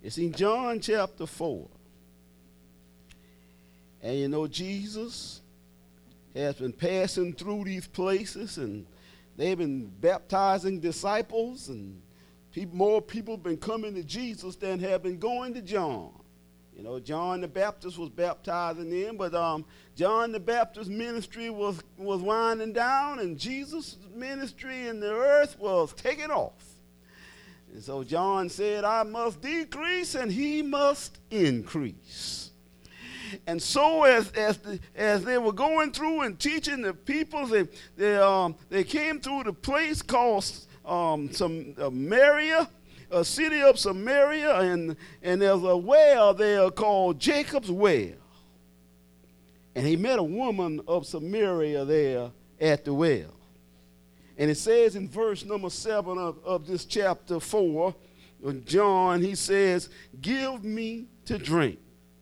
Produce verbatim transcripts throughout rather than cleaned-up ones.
It's in John chapter four. And you know, Jesus has been passing through these places, and they've been baptizing disciples, and people, more people have been coming to Jesus than have been going to John. You know, John the Baptist was baptizing them, but um, John the Baptist's ministry was, was winding down, and Jesus' ministry in the earth was taking off. And so John said, I must decrease and he must increase. And so as as, the, as they were going through and teaching the people, they they, um, they came through the place called um, some, uh, Samaria, a city of Samaria, and, and there's a well there called Jacob's Well. And he met a woman of Samaria there at the well. And it says in verse number seven of, of this chapter four, John, he says, give me to drink.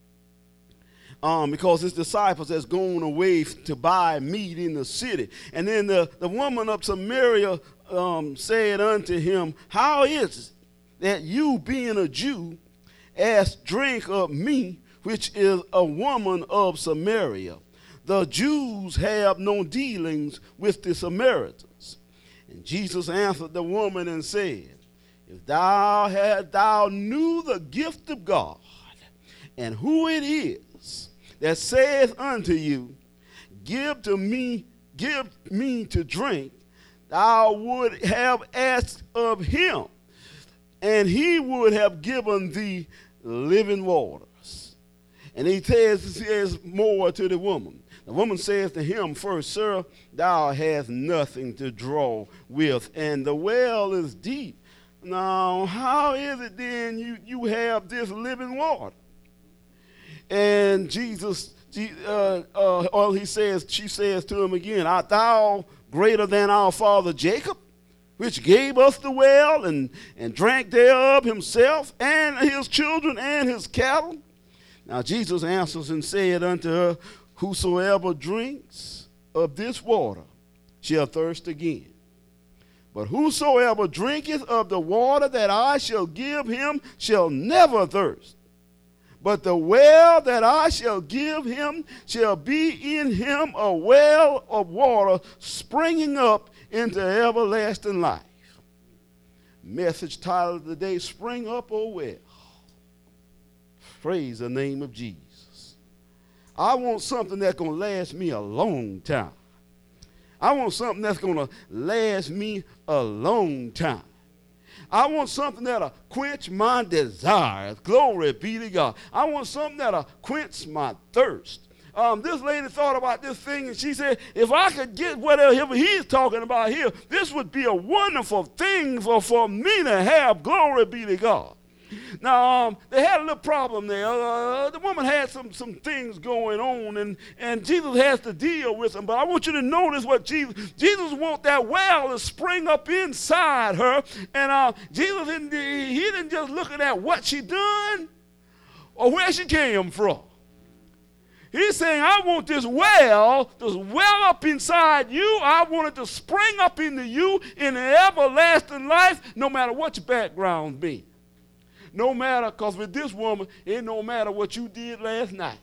Um, because his disciples has gone away to buy meat in the city. And then the, the woman of Samaria um, said unto him, how is it that you, being a Jew, ask drink of me, which is a woman of Samaria? The Jews have no dealings with the Samaritans. And Jesus answered the woman and said, if thou had thou knew the gift of God, and who it is that saith unto you, give to me, give me to drink, thou would have asked of him, and he would have given thee living waters. And he says, says more to the woman. The woman says to him first, sir, thou hast nothing to draw with, and the well is deep. Now, how is it then you, you have this living water? And Jesus, uh, uh, or he says, she says to him again, art thou greater than our father Jacob, which gave us the well and, and drank thereof himself and his children and his cattle? Now Jesus answers and said unto her, whosoever drinks of this water shall thirst again. But whosoever drinketh of the water that I shall give him shall never thirst. But the well that I shall give him shall be in him a well of water springing up into everlasting life. Message title of the day, Spring Up, O Well. Praise the name of Jesus. I want something that's going to last me a long time. I want something that's going to last me a long time. I want something that'll quench my desires. Glory be to God. I want something that'll quench my thirst. Um, this lady thought about this thing, and she said, if I could get whatever he's talking about here, this would be a wonderful thing for, for me to have. Glory be to God. Now, um, they had a little problem there. Uh, the woman had some, some things going on, and, and Jesus has to deal with them. But I want you to notice what Jesus, Jesus wants that well to spring up inside her. And uh, Jesus, didn't, he didn't just look at what she done or where she came from. He's saying, I want this well, this well up inside you. I want it to spring up into you in an everlasting life, no matter what your background be. No matter, because with this woman, it no matter what you did last night.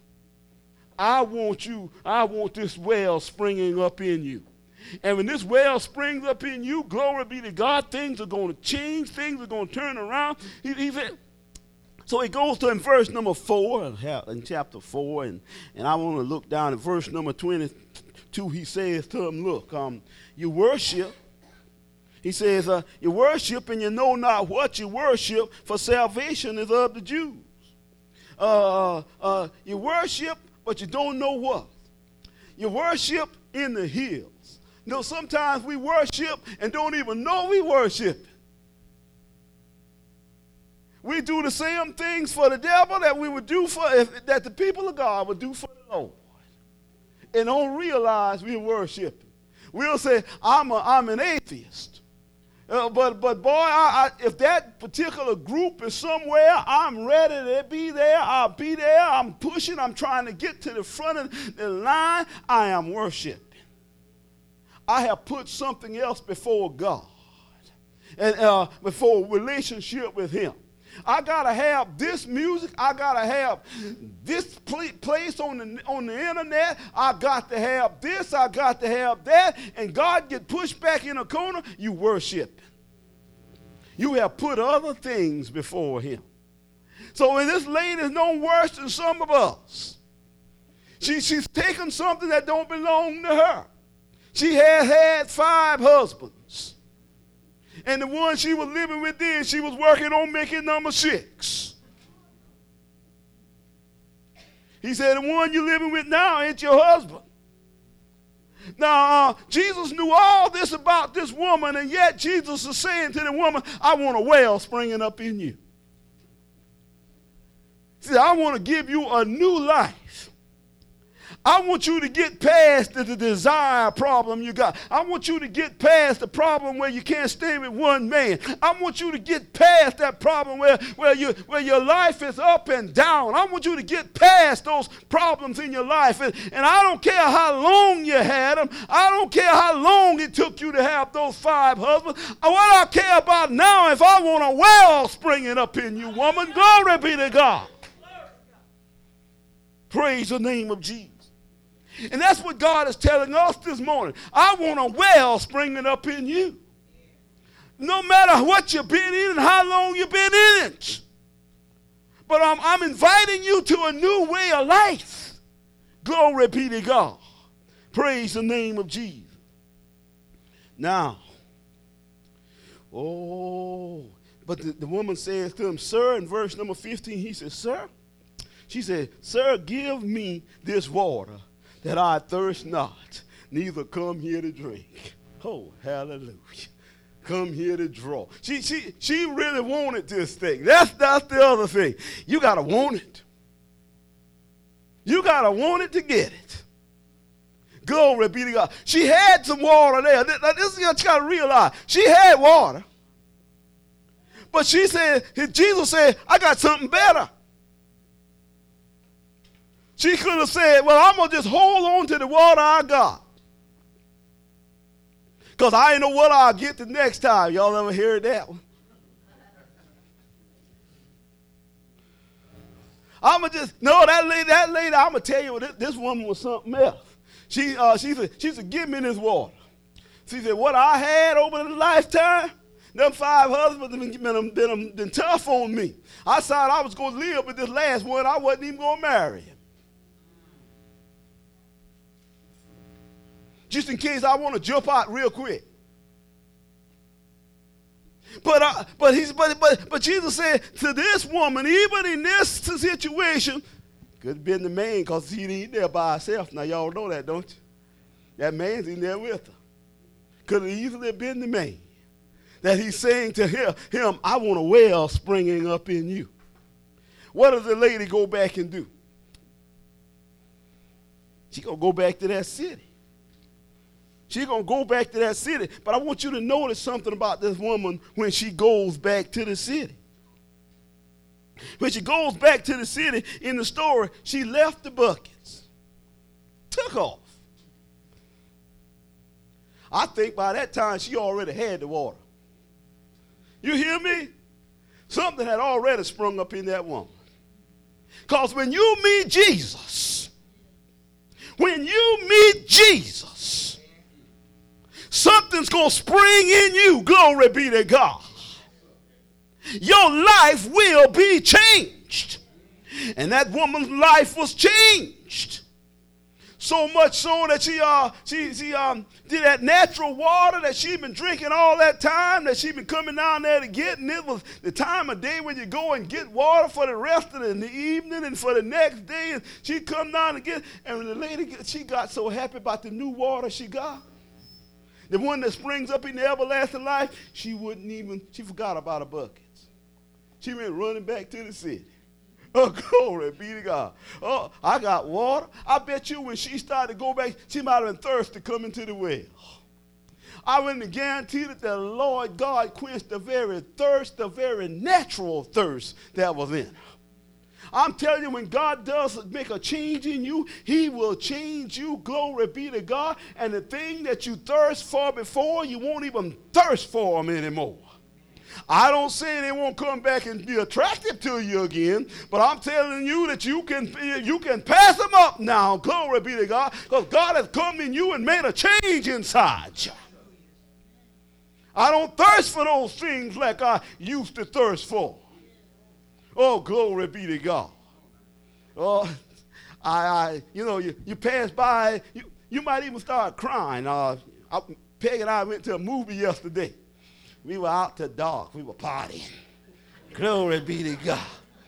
I want you, I want this well springing up in you. And when this well springs up in you, glory be to God, things are going to change, things are going to turn around. He, he said, so he goes to in verse number four, in chapter four, and, and I want to look down at verse number twenty-two. He says to him, look, um, you worship. He says, uh, you worship and you know not what you worship, for salvation is of the Jews. Uh, uh, you worship, but you don't know what. You worship in the hills. You know, sometimes we worship and don't even know we worship. We do the same things for the devil that we would do for, if, that the people of God would do for the Lord. And don't realize we're worshiping. We'll say, I'm, a, I'm an atheist. Uh, but, but boy, I, I, if that particular group is somewhere, I'm ready to be there. I'll be there. I'm pushing. I'm trying to get to the front of the line. I am worshiping. I have put something else before God and uh, before relationship with him. I gotta have this music. I gotta have this pl- place on the on the internet. I got to have this. I got to have that. And God get pushed back in a corner. You worship. You have put other things before him. So when this lady is no worse than some of us, she, she's taken something that don't belong to her. She has had five husbands. And the one she was living with then, she was working on making number six. He said, the one you're living with now ain't your husband. Now, uh, Jesus knew all this about this woman, and yet Jesus is saying to the woman, I want a well springing up in you. See, I want to give you a new life. I want you to get past the, the desire problem you got. I want you to get past the problem where you can't stay with one man. I want you to get past that problem where, where, you, where your life is up and down. I want you to get past those problems in your life. And, and I don't care how long you had them. I don't care how long it took you to have those five husbands. What I care about now, if I want a well springing up in you, woman, glory be to God. Praise the name of Jesus. And that's what God is telling us this morning. I want a well springing up in you. No matter what you've been in and how long you've been in it. But I'm, I'm inviting you to a new way of life. Glory be to God. Praise the name of Jesus. Now, oh, but the, the woman says to him, sir, in verse number fifteen, he says, sir, she said, sir, give me this water that I thirst not, neither come here to drink. Oh, hallelujah. Come here to draw. She, she, she really wanted this thing. That's, that's the other thing. You got to want it. You got to want it to get it. Glory be to God. She had some water there. This is what you got to realize. She had water. But she said, Jesus said, I got something better. She could have said, well, I'm going to just hold on to the water I got. Because I ain't know what I'll get the next time. Y'all ever heard that one? I'm going to just, no, that lady, that lady, I'm going to tell you, this, this woman was something else. She, uh, she, said, she said, give me this water. She said, what I had over the lifetime, them five husbands have been, been, been, been tough on me. I thought I was going to live with this last one. I wasn't even going to marry him. Just in case I want to jump out real quick. But uh, but he's but but but Jesus said to this woman, even in this situation, could have been the man because he ain't there by himself. Now y'all know that, don't you? That man's in there with her. Could have easily been the man that he's saying to him, him, I want a well springing up in you. What does the lady go back and do? She gonna go back to that city. She's going to go back to that city. But I want you to notice something about this woman when she goes back to the city. When she goes back to the city, in the story, she left the buckets. Took off. I think by that time she already had the water. You hear me? Something had already sprung up in that woman. Because when you meet Jesus, when you meet Jesus, something's going to spring in you. Glory be to God. Your life will be changed. And that woman's life was changed. So much so that she uh she she um did that natural water that she'd been drinking all that time, that she'd been coming down there to get, and it was the time of day when you go and get water for the rest of the, the evening and for the next day, and she'd come down and get, and the lady, she got so happy about the new water she got. The one that springs up in the everlasting life, she wouldn't even, she forgot about her buckets. She went running back to the city. Oh, glory be to God. Oh, I got water. I bet you when she started to go back, she might have been thirsty coming to the well. I wouldn't guarantee that the Lord God quenched the very thirst, the very natural thirst that was in her. I'm telling you, when God does make a change in you, he will change you. Glory be to God. And the thing that you thirst for before, you won't even thirst for them anymore. I don't say they won't come back and be attractive to you again, but I'm telling you that you can you can pass them up now. Glory be to God, because God has come in you and made a change inside you. I don't thirst for those things like I used to thirst for. Oh, glory be to God. Oh, I, I you know, you, you pass by, you, you might even start crying. Uh, I, Peg and I went to a movie yesterday. We were out till dark. We were partying. Glory be to God.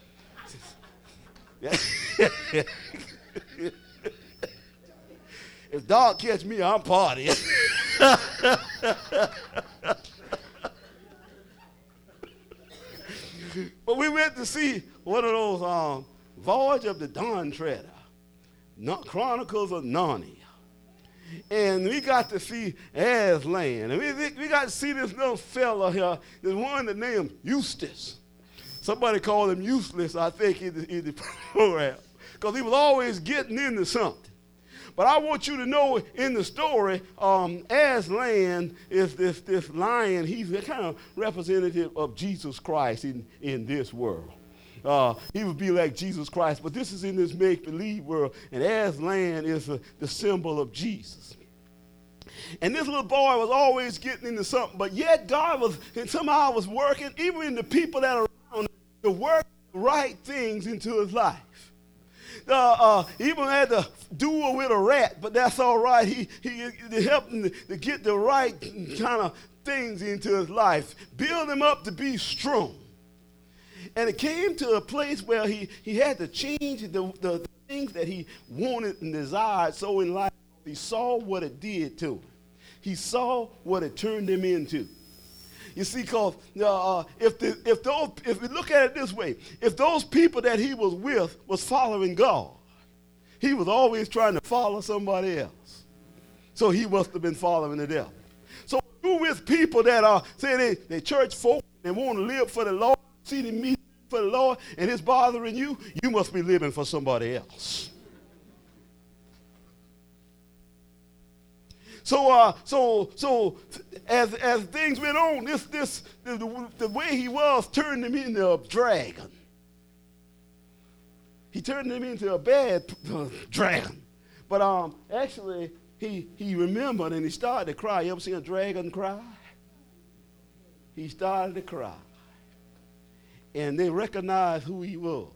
If dark catch me, I'm partying. But we went to see one of those um, Voyage of the Dawn Treader, Chronicles of Narnia. And we got to see Aslan. And we, we got to see this little fella here. There's one that named Eustace. Somebody called him useless, I think, in the, in the program, because he was always getting into something. But I want you to know in the story, um, Aslan is this, this lion. He's a kind of representative of Jesus Christ in, in this world. Uh, he would be like Jesus Christ, but this is in this make-believe world, and Aslan is a, the symbol of Jesus. And this little boy was always getting into something, but yet God was, and somehow was working, even in the people that are around him, to work the right things into his life. Uh, uh, he even had to duel with a rat, but that's all right. He, he, he helped him to, to get the right kind of things into his life, build him up to be strong. And it came to a place where he, he had to change the, the, the things that he wanted and desired so in life. He saw what it did to him. He saw what it turned him into. You see, because uh, if, the, if, those, if we look at it this way, if those people that he was with was following God, he was always trying to follow somebody else. So he must have been following the devil. So if you're with people that are, say they, they church folk, they want to live for the Lord, see them meet for the Lord, and it's bothering you, you must be living for somebody else. So, uh, so, so, as as things went on, this, this, the, the, the way he was turned him into a dragon. He turned him into a bad uh, dragon. But um, actually, he he remembered and he started to cry. You ever seen a dragon cry? He started to cry, and they recognized who he was.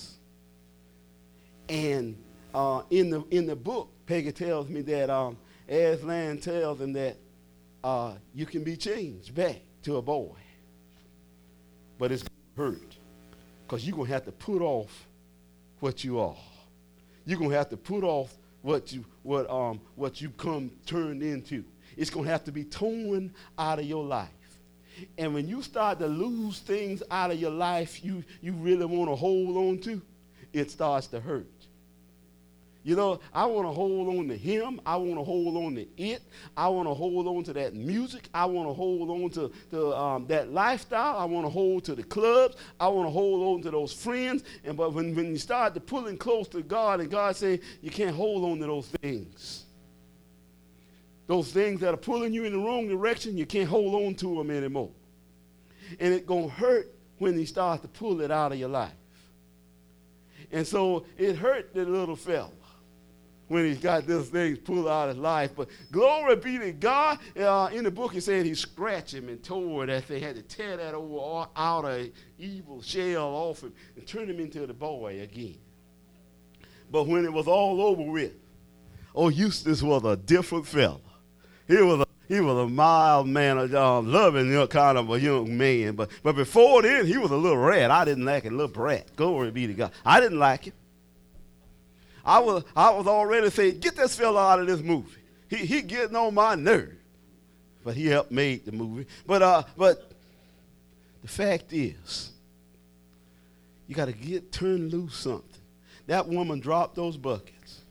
And uh, in the in the book, Peggy tells me that. Um, Aslan tells him that uh, you can be changed back to a boy, but it's going to hurt because you're going to have to put off what you are. You're going to have to put off what you what um what you come turned into. It's going to have to be torn out of your life. And when you start to lose things out of your life you you really want to hold on to, it starts to hurt. You know, I want to hold on to him. I want to hold on to it. I want to hold on to that music. I want to hold on to, to um, that lifestyle. I want to hold to the clubs. I want to hold on to those friends. And but when, when you start to pulling close to God and God say you can't hold on to those things. Those things that are pulling you in the wrong direction, you can't hold on to them anymore. And it's going to hurt when he starts to pull it out of your life. And so it hurt the little fella when he got this thing pulled out of his life. But glory be to God. Uh, in the book it said he scratched him and tore that thing. Had to tear that over outer evil shell off him and turn him into the boy again. But when it was all over with, oh, Eustace was a different fella. He was a He was a mild man, a uh, loving you know, kind of a young man. But but before then, he was a little rat. I didn't like it, a little brat. Glory be to God. I didn't like him. I was I was already saying, get this fella out of this movie. He he getting on my nerve. But he helped make the movie. But uh but the fact is, you got to get turn loose something. That woman dropped those buckets.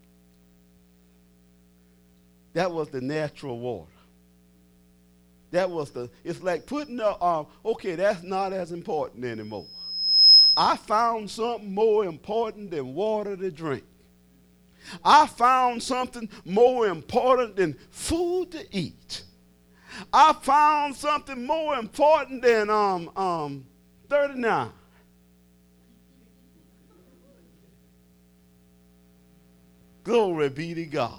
That was the natural water. That was the, it's like putting the, um, okay, that's not as important anymore. I found something more important than water to drink. I found something more important than food to eat. I found something more important than um, um, thirty-nine. Glory be to God.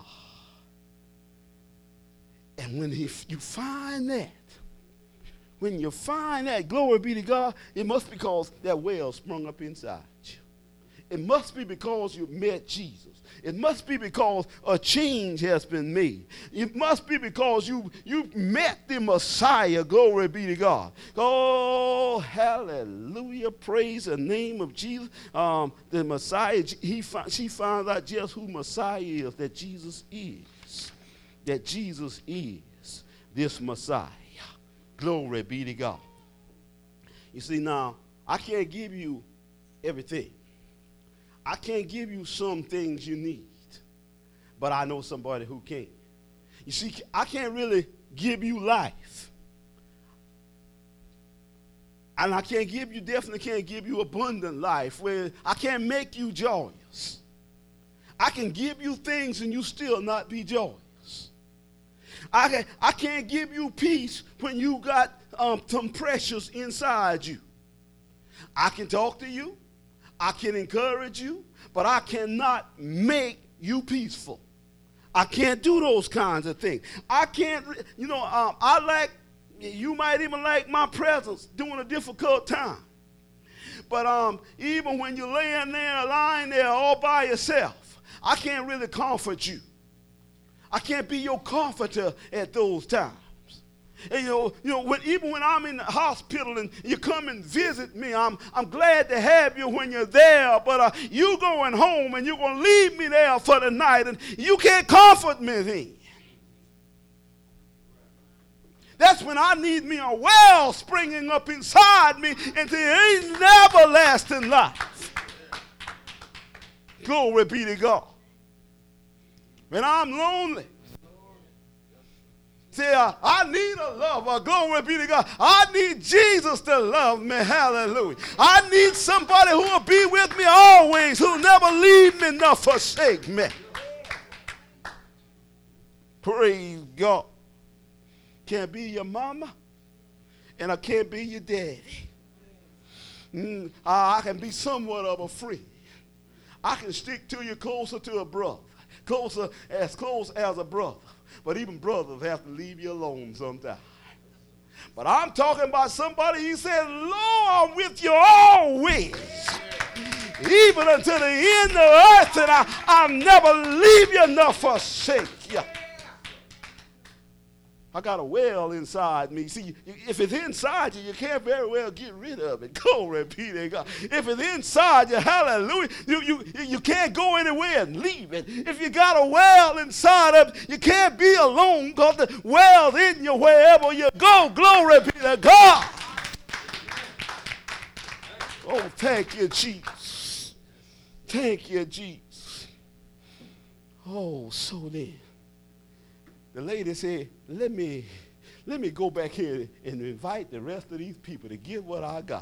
And when he, you find that, when you find that, glory be to God, it must be because that well sprung up inside you. It must be because you met Jesus. It must be because a change has been made. It must be because you, you met the Messiah, glory be to God. Oh, hallelujah, praise the name of Jesus. Um, the Messiah, he, she found out just who Messiah is, that Jesus is. That Jesus is this Messiah. Glory be to God. You see, now, I can't give you everything. I can't give you some things you need, but I know somebody who can. You see, I can't really give you life. And I can't give you, definitely can't give you abundant life, where I can't make you joyous. I can give you things and you still not be joyous. I, can, I can't give you peace when you got um, some pressures inside you. I can talk to you. I can encourage you, but I cannot make you peaceful. I can't do those kinds of things. I can't, you know, um, I like, you might even like my presence during a difficult time. But um, even when you're laying there, lying there all by yourself, I can't really comfort you. I can't be your comforter at those times. And you know, you know when, even when I'm in the hospital and you come and visit me, I'm, I'm glad to have you when you're there, but uh, you going home and you're going to leave me there for the night, and you can't comfort me then. That's when I need me a well springing up inside me into an everlasting life. Glory be to God. When I'm lonely, say, uh, I need a lover. Glory be to God. I need Jesus to love me. Hallelujah. I need somebody who will be with me always, who will never leave me nor forsake me. Praise God. Can't be your mama, and I can't be your daddy. Mm, I, I can be somewhat of a friend. I can stick to you closer to a brother, closer as close as a brother. But even brothers have to leave you alone sometimes. But I'm talking about somebody, he said, Lord, I'm with you always, even until the end of the earth, and I, I'll never leave you nor forsake you. I got a well inside me. See, if it's inside you, you can't very well get rid of it. Glory be to God. If it's inside you, hallelujah, you, you, you can't go anywhere and leave it. If you got a well inside of you, you can't be alone because the well's in you wherever you go. Glory be to God. Oh, thank you, Jesus. Thank you, Jesus. Oh, so then. The lady said, let me, let me go back here and invite the rest of these people to get what I got.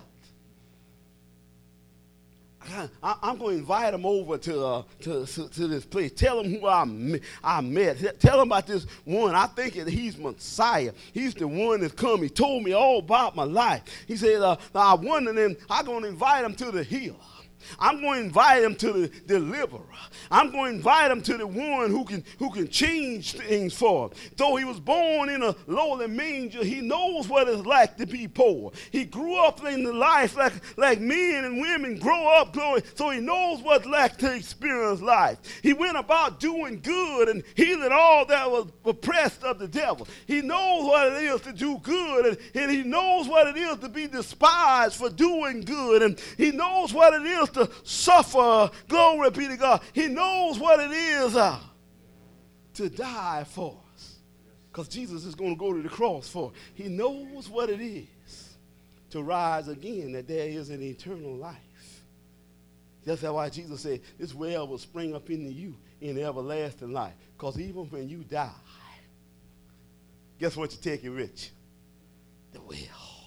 I, I, I'm going to invite them over to, uh, to, to, to this place. Tell them who I, I met. Tell them about this one. I think he's Messiah. He's the one that's come. He told me all about my life. He said, uh, I wonder them, I'm going to invite them to the hill. I'm going to invite him to the deliverer. I'm going to invite him to the one who can who can change things for him. Though he was born in a lowly manger, he knows what it's like to be poor. He grew up in the life like, like men and women grow up, glory, so he knows what it's like to experience life. He went about doing good and healing all that was oppressed of the devil. He knows what it is to do good, and, and he knows what it is to be despised for doing good, and he knows what it is to suffer. Glory be to God. He knows what it is uh, to die for us, because Jesus is going to go to the cross for us. He knows what it is to rise again, that there is an eternal life. That's why Jesus said this well will spring up into you in everlasting life, because even when you die, guess what you take it with you? The well.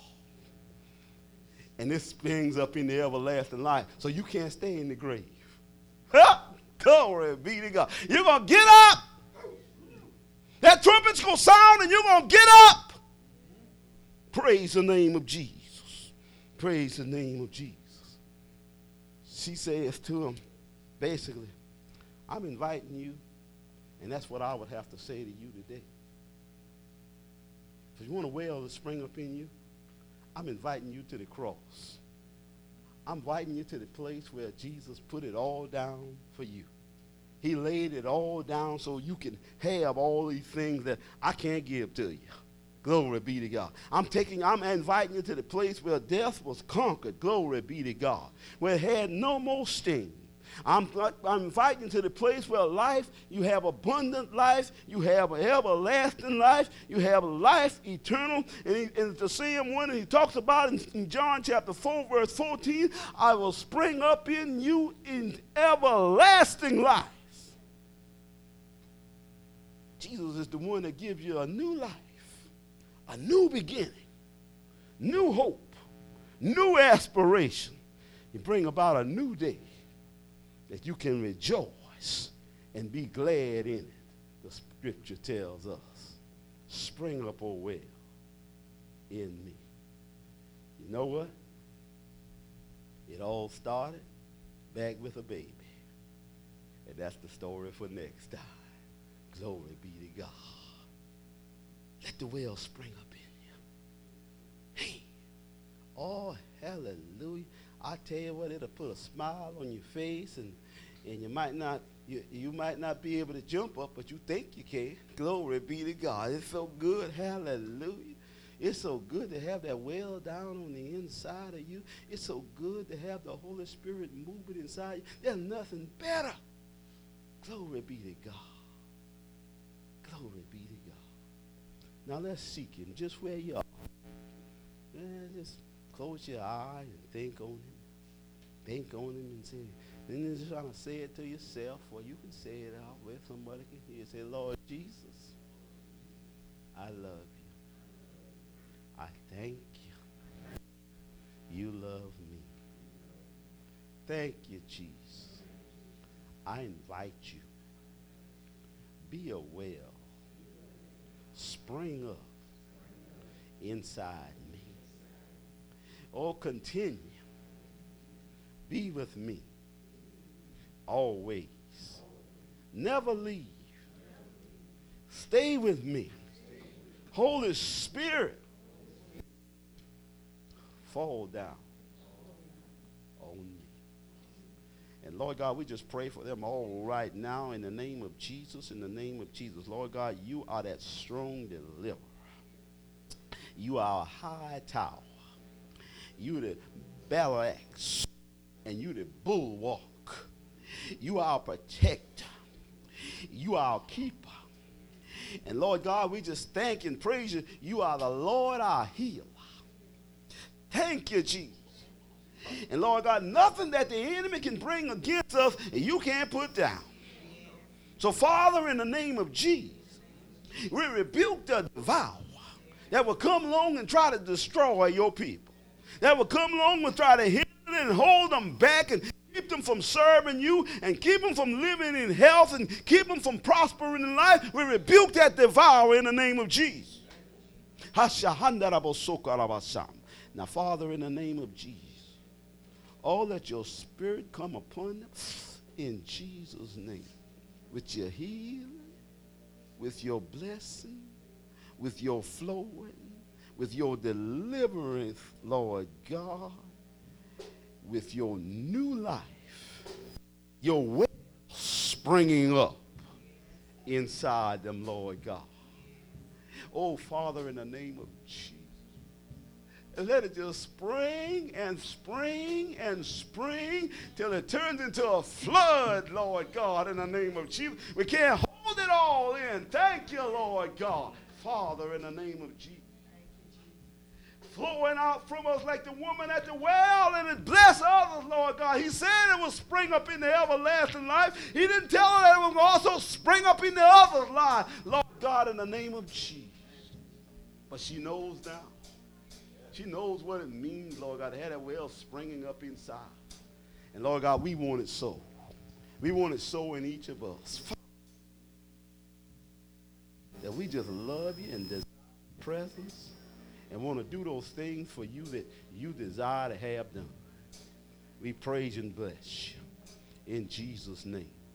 And this springs up in the everlasting life. So you can't stay in the grave. Glory be to God. You're going to get up. That trumpet's going to sound and you're going to get up. Praise the name of Jesus. Praise the name of Jesus. She says to him, basically, I'm inviting you, and that's what I would have to say to you today. If you want a well to spring up in you, I'm inviting you to the cross. I'm inviting you to the place where Jesus put it all down for you. He laid it all down so you can have all these things that I can't give to you. Glory be to God. I'm taking, I'm inviting you to the place where death was conquered. Glory be to God. Where it had no more sting. I'm, I'm inviting you to the place where life, you have abundant life, you have everlasting life, you have life eternal. And, he, and the same one he talks about in, in John chapter four, verse fourteen, I will spring up in you in everlasting life. Jesus is the one that gives you a new life, a new beginning, new hope, new aspiration. You bring about a new day that you can rejoice and be glad in it. The scripture tells us, spring up, O well, in me. You know what? It all started back with a baby. And that's the story for next time. Glory be to God. Let the well spring up in you. Hey. Oh, hallelujah. I tell you what, it'll put a smile on your face, and, and you might not you, you might not be able to jump up, but you think you can. Glory be to God. It's so good. Hallelujah. It's so good to have that well down on the inside of you. It's so good to have the Holy Spirit moving inside you. There's nothing better. Glory be to God. Glory be to God. Now let's seek him just where you are. And just close your eye and think on him. Think on him and say, then you're just trying to say it to yourself, or you can say it out where somebody can hear. Say, Lord Jesus, I love you. I thank you. You love me. Thank you, Jesus. I invite you. Be a well. Spring up inside me. Oh, continue. Be with me always. Never leave. Stay with me. Holy Spirit, fall down on me. And Lord God, we just pray for them all right now in the name of Jesus, in the name of Jesus. Lord God, you are that strong deliverer. You are a high tower. You the battle axe, and you the bulwark. You are our protector. You are our keeper. And Lord God, we just thank and praise you. You are the Lord our healer. Thank you, Jesus. And Lord God, nothing that the enemy can bring against us, you can't put down. So Father, in the name of Jesus, we rebuke the devourer that will come along and try to destroy your people. That will come along and try to hinder and hold them back and keep them from serving you and keep them from living in health and keep them from prospering in life. We rebuke that devourer in the name of Jesus. Now, Father, in the name of Jesus, oh, let your spirit come upon them in Jesus' name with your healing, with your blessing, with your flowing, with your deliverance, Lord God, with your new life, your well springing up inside them, Lord God. Oh, Father, in the name of Jesus, and let it just spring and spring and spring till it turns into a flood, Lord God, in the name of Jesus. We can't hold it all in. Thank you, Lord God. Father, in the name of Jesus. Flowing out from us like the woman at the well, and it bless others, Lord God. He said it will spring up in the everlasting life. He didn't tell her that it would also spring up in the other's life, Lord God, in the name of Jesus. But she knows now. She knows what it means, Lord God, to have that well springing up inside. And Lord God, we want it so. We want it so in each of us. That we just love you and desire presence and want to do those things for you that you desire to have done. We praise and bless you in Jesus' name.